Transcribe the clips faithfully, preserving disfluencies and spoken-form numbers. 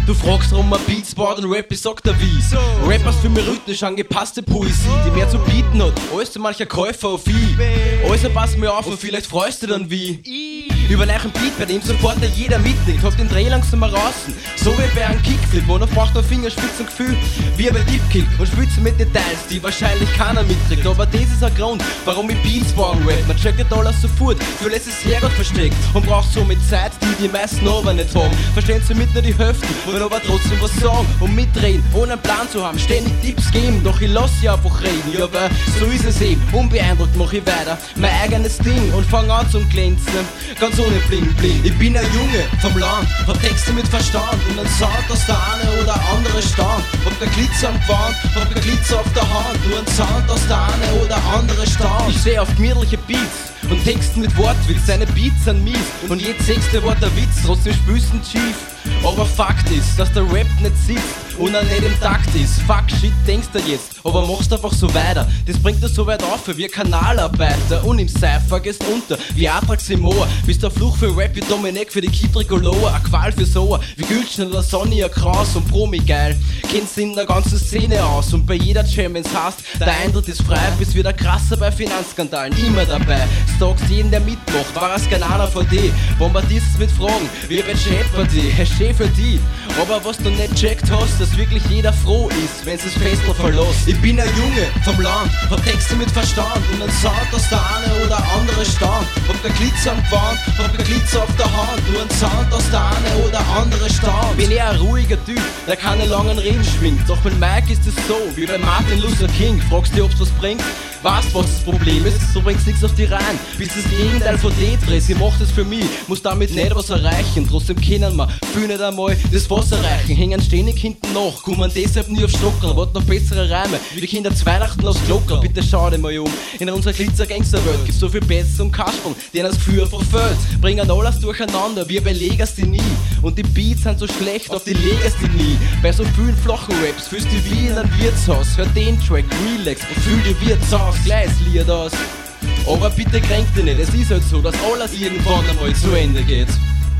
Du fragst, warum man Beats baut und Rap, ich sag dir wie. So. Rappers für mich rhythmisch angepasste Poesie, die mehr zu bieten hat, als zu mancher Käufer auf Vieh. Also pass mir auf und vielleicht freust du dann wie. Über einen Beat, bei dem sofort jeder mitnickt. Hab den Dreh langsam mal raus, so wie bei einem Kickflip. Und dann braucht man Fingerspitzengefühl, wie bei Deepkick. Und spitzen mit Details, die wahrscheinlich keiner mitkriegt. Aber das ist ein Grund, warum ich Beats bauen rap. Man checkt nicht alles sofort, für lässt es Herrgott versteckt. Und braucht somit Zeit, die die meisten aber nicht haben. Verstehen sie mit nur die Hälfte, wollen aber trotzdem was sagen. Und mitreden, ohne einen Plan zu haben, ständig Tipps geben. Doch ich lass sie einfach reden, ja weil so ist es eben. Unbeeindruckt mach ich weiter, mein eigenes Ding. Und fang an zum Glänzen, ganz ohne Bling Bling. Ich bin ein Junge vom Land, hab Texte mit Verstand und ein Sound, dass der eine oder andere stand. Hab kein Glitzer am Gewand, hab kein Glitzer auf der Hand, nur ein Sound, dass der eine oder andere stand. Ich steh auf gemütliche Beats und Texten mit Wortwitz, seine Beats sind mies und jedes sechste Wort der Witz, trotzdem spürst du schief. Aber Fakt ist, dass der Rap nicht sitzt und er nicht im Takt ist. Fuck shit, denkst du jetzt, aber machst einfach so weiter. Das bringt dir so weit auf wie ein Kanalarbeiter und im Cypher gehst unter wie Atrax im Moor. Bist der Fluch für Rap wie Dominik für die Kid Tricolor, a Qual für Soa wie Gülschner oder Sonja Kraus und Promi geil. Kennst in der ganzen Szene aus und bei jeder Jam, wenn's hast, der Eintritt ist frei, bist wieder krasser bei Finanzskandalen, immer dabei. Stalkst jeden, der mitmacht, war es kein einer von dir. Bombardierst mit Fragen, wie bei Jeopardy, hey, schön für die. Aber was du nicht checkt hast, dass wirklich jeder froh ist, wenn's das Festel verlässt. Ich bin ein Junge vom Land, hab Texte mit Verstand und ein Sound, dass der eine oder andere stand. Hab kein Glitzer am Gewand, hab kein Glitzer auf der Hand, nur ein Sound, dass der eine oder andere stand. Bin eher ein ruhiger Typ, der keine langen Reden schwingt. Doch mit Mike ist es so, wie bei Martin Luther King. Fragst dich, ob's was bringt? Weißt, was das Problem ist? So bringt's nix auf die Reihen. Bist das Gegenteil von Tetris, ich mach das für mich, muss damit nicht was erreichen. Trotzdem können wir viel nicht einmal das Wasser reichen. Hängen ständig hinten nach, kommen deshalb nie auf Stockern. Warten noch bessere Reime, wie die Kinder zu Weihnachten aus Glockern. Bitte schau dir mal um, in unserer Glitzer-Gangster-Welt gibt's so viel Bass und Kasperl, denen das Gefühl verfällt. Bringen alles durcheinander, wie bei Legasthenie. Und die Beats sind so schlecht auf die Legasthenie. Bei so vielen flachen Raps fühlst du dich wie in einem Wirtshaus. Hör den Track, relax und fühl dir Wirtshaus, gleich Lied aus. Aber bitte kränk dich nicht, es ist halt so, dass alles irgendwann einmal zu Ende geht.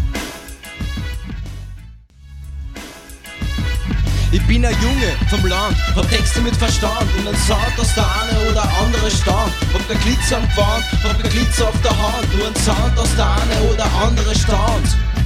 Ich bin ein Junge vom Land, hab Texte mit Verstand und ein Sound, dass der eine oder andere stand. Hab kein Glitzer am Gewand, hab kein Glitzer auf der Hand, nur ein Sound, dass der eine oder andere stand.